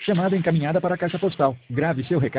Chamada encaminhada para a caixa postal. Grave seu recado.